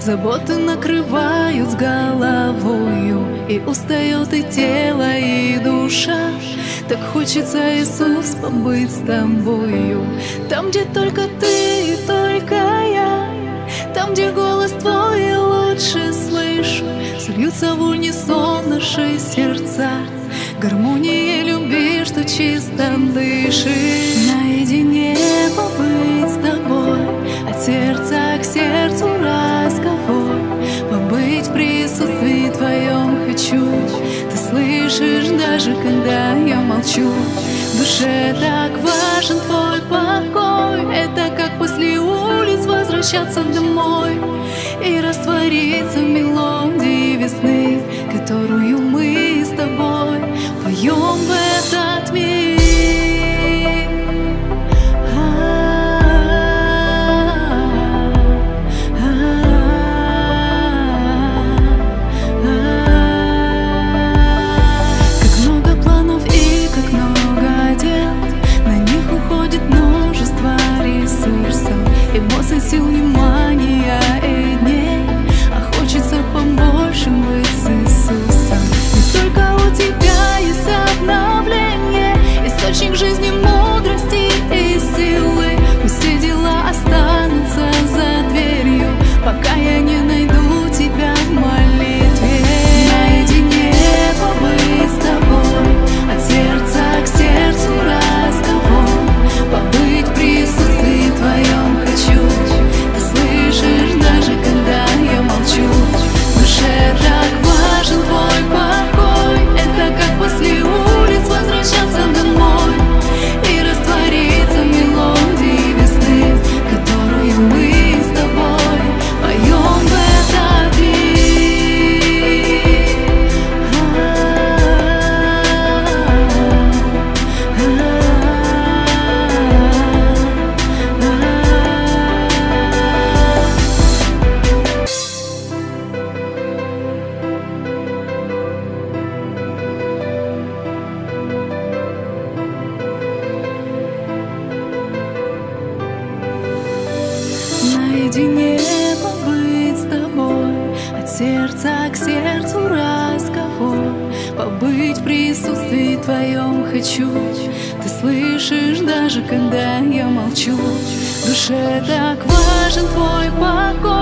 Заботы накрывают с головою, и устает и тело, и душа. Так хочется, Иисус, побыть с тобою, там, где только ты и только я, там, где голос твой я лучше слышу. Сольются в унисон наши сердца, гармонией любви, что чисто дышит. Наедине побыть с тобой, от сердца к сердцу разговор, побыть в присутствии твоем хочу. Ты слышишь, даже когда я молчу. В душе так важен твой покой, это как после улиц возвращаться домой и раствориться в мелодии весны, которую мы с тобой поем в этот мир. Как много планов и как много дел, на них уходит множество ресурсов, эмоций, сил, внимания и дней. А хочется побольше быть с Иисусом. Ведь только у тебя есть обновление, источник жизни, мудрости и силы. Пусть все дела останутся за дверью, пока я не найду тебя в молитве. Наедине побыть с тобой, от сердца к сердцу разговор, побыть в присутствии твоем хочу. Ты слышишь, даже когда я молчу. В душе так важен твой покой, это как после улиц возвращаться домой и раствориться в мелодии весны, которую мы с тобой поем в этот мир. Наедине побыть с тобой, от сердца к сердцу разговор, побыть в присутствии твоем хочу. Ты слышишь, даже когда я молчу. В душе так важен твой покой,